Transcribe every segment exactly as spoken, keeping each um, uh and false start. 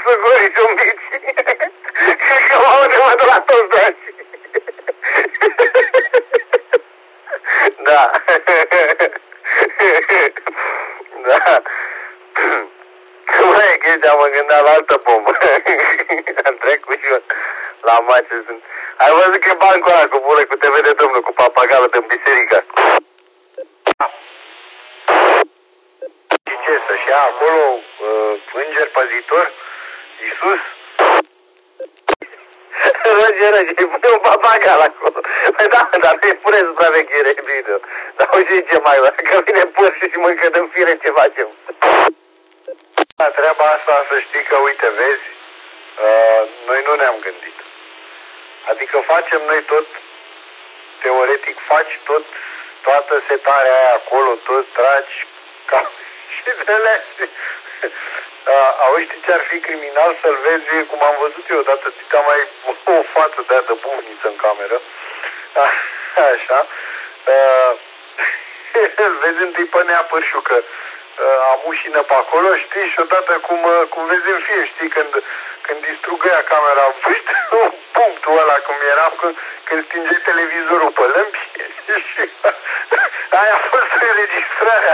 cu gurii zumbiți. Cred că mă aude, mă duc la toți danții. Da. Da. Măi, chestia mă gândeam la altă bombă. Am trecut și eu la mace sunt. Ai văzut că e bancul ăla cu bule, cu T V de domnul, cu papagalul din biserică. Și ce, să-și ia acolo uh, înger păzitor? Iisus? Roge, roge, îi pune un papagal acolo. Păi da, dar nu-i pune supraveghere, bine. Dar uite ce mai, că vine părși și mâncă din fire ce facem. Treaba asta să știi că, uite, vezi, uh, noi nu ne-am gândit. Adică facem noi tot, teoretic, faci tot, toată setarea aia acolo, tot tragi ca și de alea. Uh, auzi ce ar fi criminal să-l vezi, cum am văzut eu odată, ți-a mai o față de-aia de bufniță în cameră. Uh, așa. Uh, îl vezi întâi pe Nea Pârșucă. Uh, amușină pe acolo, știi, și odată cum, uh, cum vezi în film, știi, când, când distrugăia camera, uite, punctul ăla cum era, când, când stingeai televizorul pe lămpi și aia a fost înregistrarea.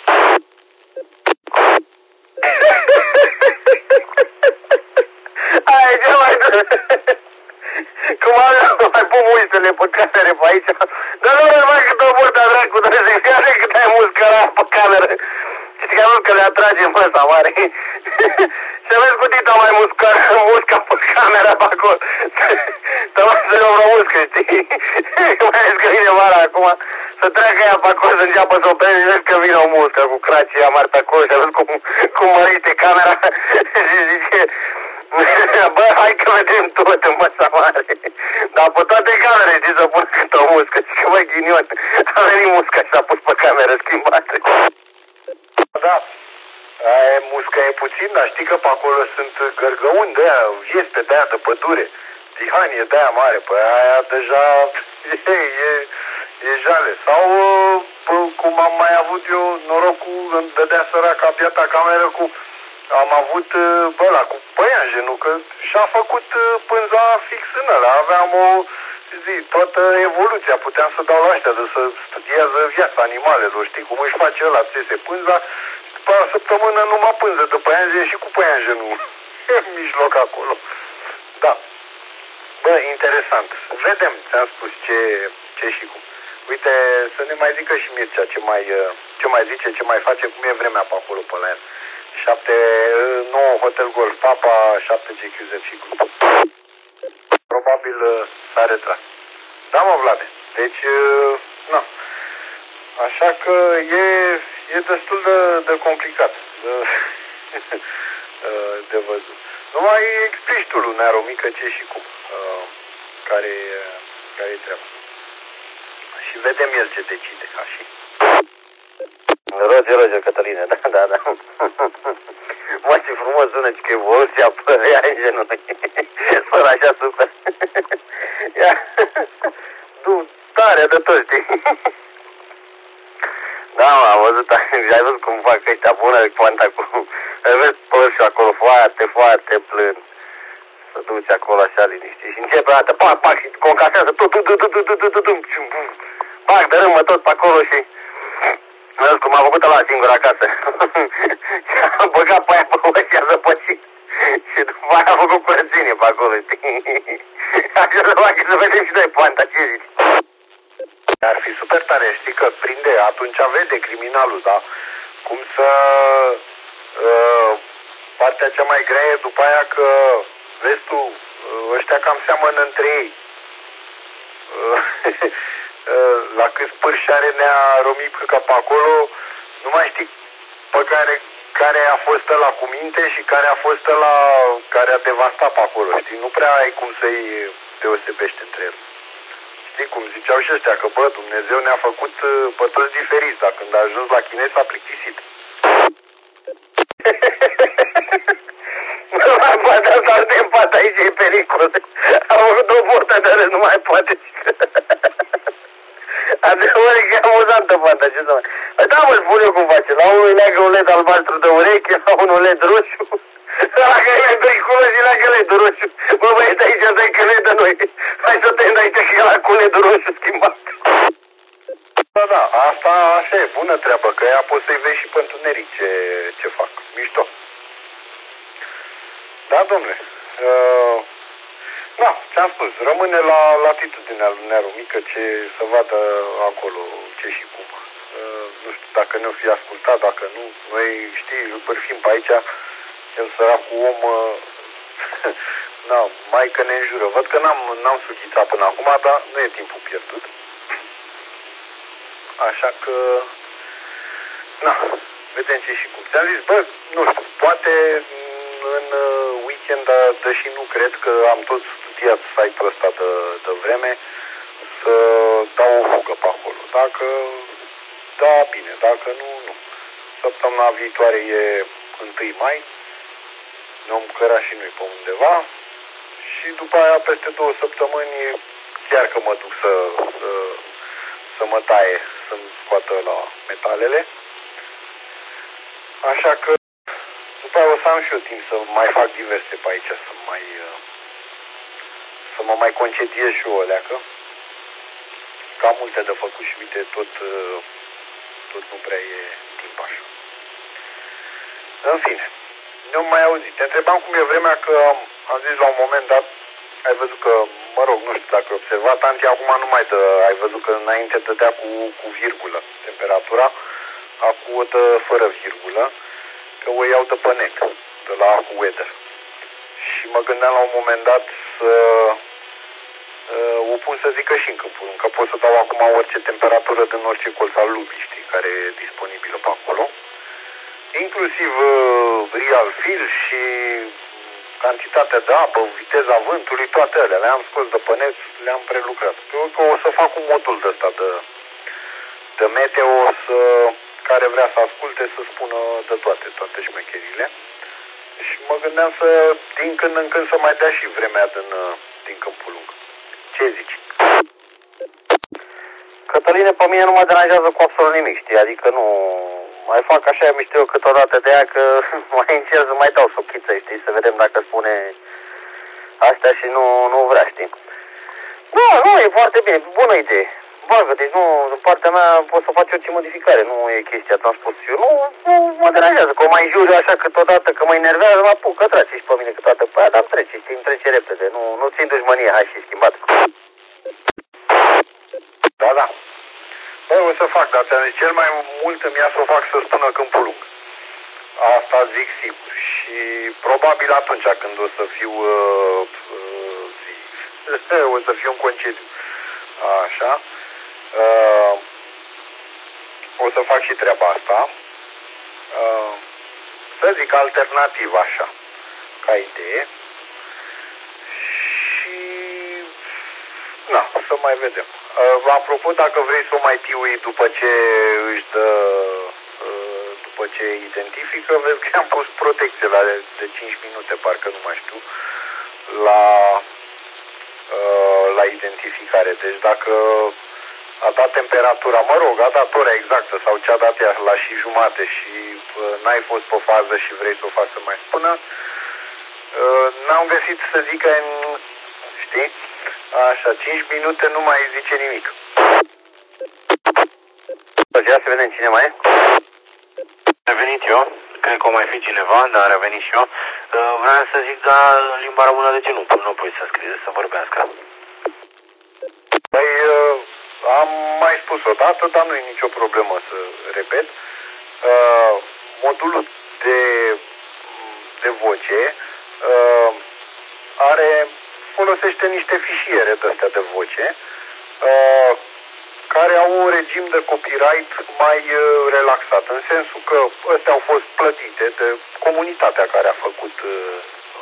Aia e cea mai dură. Cum am mai pun muistele pe camere pe aici. Dar nu mai mai cât o burtă dracu, dar zic, iară cât ai muscăra pe cameră. Știi că nu că le atrage măsa mare. Și vezi cu dita mai muscă, musca pe camera pe acolo. Să mai să nu vreo muscă, știi? Mai ales că vine vara acum. Să treacă ea pe acolo, să înceapă să o prinde și vezi că vine o muscă cu cracii ea mari pe acolo și vezi cum, cum mărite camera. Și zice, bă, hai că vedem tot în măsa mare. Dar pe toate camere știi să pun cât o muscă. Și că bă, ghinion, a venit musca și s-a pus pe cameră schimbată. Da, aia, musca e puțin, dar știi că pe acolo sunt gărgăuni de aia, viespe de aia de pădure, tihanie de aia mare, păi aia deja e, e, e jale. Sau pă, cum am mai avut eu norocul, îmi dădea săraca biata cameră cu, am avut bă, ăla cu păianjenul, că și-a făcut pânza fix în ăla, aveam o zi, toată evoluția, puteam să dau la ăștia de să studiază viața animalelor, știi cum își face ăla, țese pânza, și după o săptămână numai pânză de păianjen și cu păianjenul în mijloc acolo. Da. Bă, interesant. Vedem, ți-am spus ce, ce și cum. Uite, să ne mai zică și Mircea ce mai, ce mai zice, ce mai face, cum e vremea pe acolo pe la el. șapte nouă Hotel Golf Papa, șapte G Q Z și grup. Probabil s-a retras. Da, mă, Vlade. Deci, na. Așa că e, e destul de, de complicat de, de văzut. Numai explici tu lui Nea Mică ce și cum, care, care e treaba. Și vedem el ce decide, așa. Roger, Roger, Cătăline, da, da, da. Mă, ce frumos sună, că evoluția pe ea în genunchi. Sună așa super. Ia, du, tare de tot, știi? Da, mă, am văzut, ai văzut cum fac ăștia bună, poanta cu... Vezi părșul acolo foarte, foarte plâns. Să duci acolo așa liniștit și începe o dată, pac, pac, și concasează tot, tot, tot, tot, tot, tot, tot, tot, pac, dărâmă tot pe acolo și... Vezi cum a făcut ăla singur acasă. Și a băgat pe aia pe ăștia zăpăcit. Și după aia a făcut curățenie pe acolo, știi? Așa să facă să vedem și noi poanta, ce zici? Ar fi super tare, știi, că prinde, atunci vede criminalul, da? Cum să... Uh, partea cea mai grea e după aia că, vezi tu, ăștia cam seamănă între ei. Uh, la câți pârși are Nea Romică că pe acolo, nu mai știi pe care, care a fost ăla cu minte și care a fost ăla care a devastat pe acolo, știi? Nu prea ai cum să-i deosebești între el. Știi cum ziceau și ăștia, că bă, Dumnezeu ne-a făcut pe toți diferiți, dar când a ajuns la chinezi s-a plictisit. Nu mai poate să arde în pat, aici e pericol. Am avut o portă de râs, nu mai poate. Adevărat că e amuzantă fata, ce să mai... Da, mă, spun eu cum face. La unul leagă un led albastru de ureche, la unul led roșu Ăla care e doi culo și la că le-ai roșu. Bă, băieți, aici dai că le de noi. Hai să te înainte că e la cu ledul roșu schimbat. Da, da, asta așa e, bună treabă, că ea poți să-i vezi și pe întuneric ce, ce fac. Mișto. Da, domnule. Uh, da, ți-am spus, rămâne la latitudinea lui Nearu Mică ce să vadă acolo ce și cum. Uh, nu știu dacă ne-o fi ascultat, dacă nu. Noi, știi, îl bărfim pe aici, el săracul om, uh, na, mai că ne înjură. Văd că n-am, n-am sughițat până acum, dar nu e timpul pierdut. Așa că, na, vedem ce și cum. Ți-am zis, bă, nu știu, poate în weekend, deși nu cred că am tot studiat site-ul ăsta de, de vreme, să dau o fugă pe acolo. Dacă da, bine, dacă nu, nu. Săptămâna viitoare e întâi mai, ne-om căra și noi pe undeva și după aia peste două săptămâni chiar că mă duc să, să, să mă taie, să-mi scoată la metalele. Așa că după aia o să am și eu timp să mai fac diverse pe aici, să mai să mă mai concediez și eu o leacă. Că am multe de făcut și uite, tot, tot nu prea e timp așa. În fine, nu mai auzit. Te întrebam cum e vremea, că am, am zis la un moment dat, ai văzut că, mă rog, nu știu dacă ai observat, Anti acum nu mai dă, ai văzut că înainte dădea cu, cu virgulă temperatura, acum o dă fără virgulă, că o iau de pe net, de la AccuWeather. Și mă gândeam la un moment dat să uh, o pun să zică și în câmpul, că pot să dau acum orice temperatură din orice colț al lumii, știi, care e disponibilă pe acolo. Inclusiv uh, real fill și cantitatea de apă, viteza vântului, toate alea. Le-am scos de pe net, le-am prelucrat. Eu că o să fac un modul de ăsta de, de meteo, să, care vrea să asculte, să spună de toate, toate șmecherile. Și mă gândeam să, din când în când, să mai dea și vremea din, din Câmpul Lung. Ce zici? Cătăline, pe mine nu mă deranjează cu absolut nimic, știi? Adică nu... Mai fac așa mișto câteodată de ea că mai încerc să mai dau sochiță, știi? Să vedem dacă spune astea și nu, nu vrea, știi? Da, nu, e foarte bine, bună idee. Bagă, deci nu, în partea mea poți să faci orice modificare, nu e chestia, ți-am spus eu. Nu, nu mă deranjează, că o mai jur așa câteodată, că mă enervează, mă apuc, că trage și pe mine câteodată pe aia, dar îmi trece, știi, îmi trece repede, nu, nu țin dușmănie, hai și schimbat. Da, da. Bă, o să fac, dar ți-am zis, cel mai mult îmi ia să o fac să spună Câmpul Lung. Asta zic sigur. Și probabil atunci când o să fiu uh, uh, o să fiu în concediu. Așa. Uh, o să fac și treaba asta. Uh, să zic alternativ așa, ca idee. Și na, să mai vedem. Uh, apropo, dacă vrei să o mai tiui după ce își dă, uh, după ce identifică, vezi că am pus protecție la de cinci minute, parcă nu mai știu, la, uh, la identificare. Deci dacă a dat temperatura, mă rog, a dat ora exactă sau ce a dat ea la și jumate și uh, n-ai fost pe fază și vrei să o faci să mai spună, uh, n-am găsit să zică în, știi? Așa, cinci minute nu mai zice nimic. Ia să vedem cine mai e. A venit eu, cred că o mai fi cineva, dar a venit și eu. Vreau să zic, dar în limba română de ce nu? Nu poți să scrie, să vorbească. Păi, am mai spus odată, dar nu e nicio problemă să repet. Modulul de, de voce are... folosește niște fișiere de-astea de voce uh, care au un regim de copyright mai uh, relaxat, în sensul că astea au fost plătite de comunitatea care a făcut uh,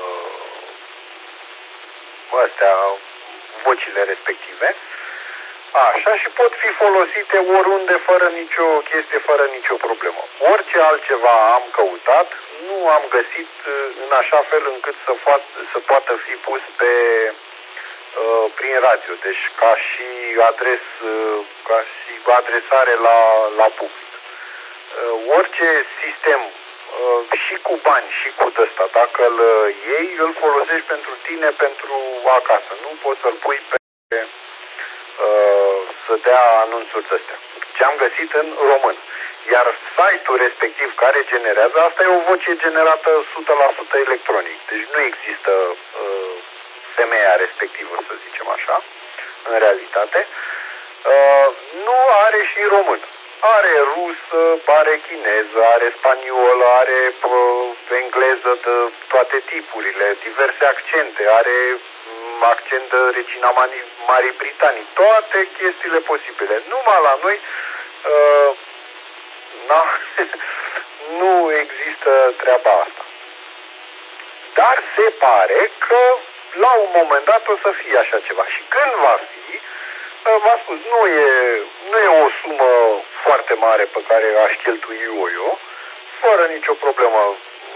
uh, astea, vocile respective. Așa, și pot fi folosite oriunde, fără nicio chestie, fără nicio problemă. Orice altceva am căutat, nu am găsit în așa fel încât să, fa- să poată fi pus pe, uh, prin radio. Deci ca și, adres, uh, ca și adresare la, la public. Uh, orice sistem și cu bani și cu ăsta. Dacă îl iei, îl folosești pentru tine, pentru acasă. Nu poți să-l pui pe uh, să dea anunțuri de-astea. Ce am găsit în român. Iar site-ul respectiv care generează, asta e o voce generată o sută la sută electronic. Deci nu există uh, femeia respectivă, să zicem așa, în realitate. Uh, nu are și român. Are rusă, are chineză, are spaniolă, are uh, engleză de toate tipurile, diverse accente, are um, accent de Regina Marii Britanii, toate chestiile posibile. Numai la noi uh, na, nu există treaba asta. Dar se pare că la un moment dat o să fie așa ceva. Și când va fi, v-am spus, nu e, nu e o sumă foarte mare pe care aș cheltui eu, eu, fără nicio problemă.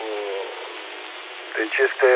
Deci este,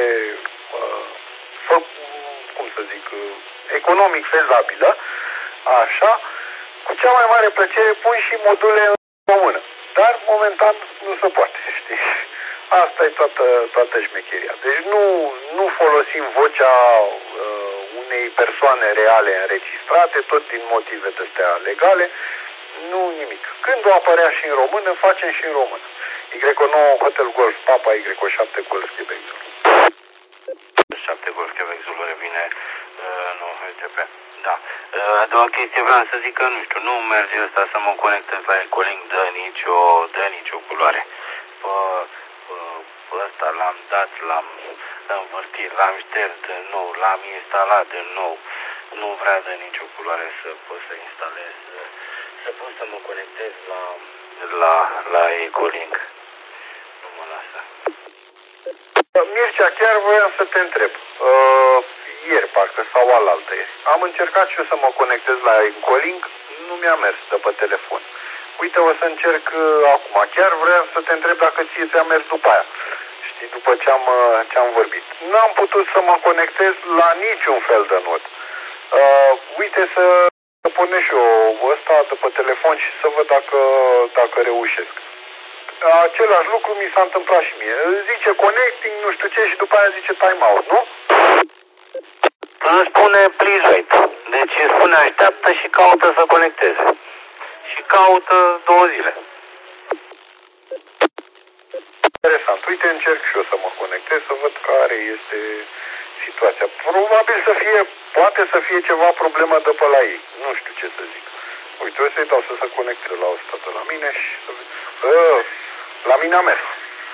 cum să zic, economic fezabilă. Așa, cu cea mai mare plăcere pun și module în română. Dar momentan nu se poate, știi? Asta e toată, toată șmecheria. Deci nu, nu folosim vocea uh, unei persoane reale înregistrate, tot din motive de-astea legale, nu nimic. Când o apărea și în română, facem și în română. Y nouă Hotel Golf Papa, Y șapte Golf Quebec Zulu. șapte Golf Quebec Zulu revine, uh, nu, H T P. Da. Uh, a doua chestie vreau să zic că, nu știu, nu merge ăsta să mă conectez la Ecolink de nicio, de nicio culoare. Pă, pă, ăsta l-am dat, l-am învârtit, l-am șters de nou, l-am instalat de nou. Nu vrea de nicio culoare să pot să instalez, să pot să mă conectez la, la, la Ecolink. Nu mă lasă. Mircea, chiar voiam să te întreb. Uh, ieri, parcă, sau alaltă ieri. Am încercat și eu să mă conectez la Ecolink, nu mi-a mers de pe telefon. Uite, o să încerc uh, acum. Chiar vreau să te întreb dacă ție ți-a mers după aia. Știi, după ce am, uh, ce am vorbit. N-am putut să mă conectez la niciun fel de not. Uh, uite să, să pornesc și eu ăsta de pe telefon și să văd dacă, dacă reușesc. Același lucru mi s-a întâmplat și mie. Zice connecting, nu știu ce, și după aia zice time out, nu? Îmi spune please wait. Deci îmi spune așteaptă și caută să conecteze. Și caută două zile. Interesant. Uite, încerc și eu să mă conectez, să văd care este situația. Probabil să fie, poate să fie ceva problemă de pe la ei. Nu știu ce să zic. Uite, o să-i dau să se conecteze la ăsta de la mine și să văd. Uh, la mine a mers.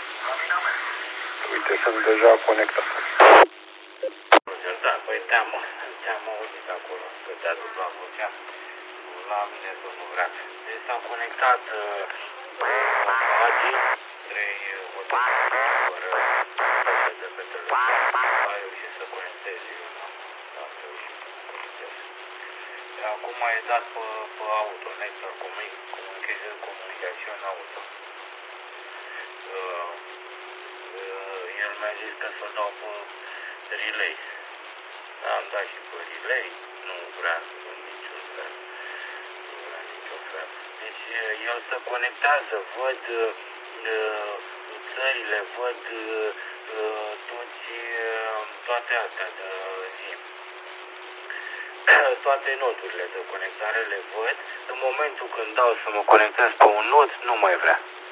Uite, sunt deja conectat. Da, păi te-am, te-am auzit acolo, că te-a dublat vocea. La mine tot nu vrea. Deci s-a conectat uh, Agi, trei hoteli, fără de pe telefon. A reușit să conecteze. A reușit să conecteze. Acum e dat pe, pe auto, Network Communication, Communication Auto. Uh, uh, el mi-a zis că să dau pe relay. Am dat și pe relay, nu vrea în niciun fel. Nu vrea în niciun fel. Deci el se conectează, văd uh, țările, văd uh, toți, uh, toate astea de zi. Toate noturile de conectare le văd. În momentul când dau să mă conectez pe un not, nu mai vrea.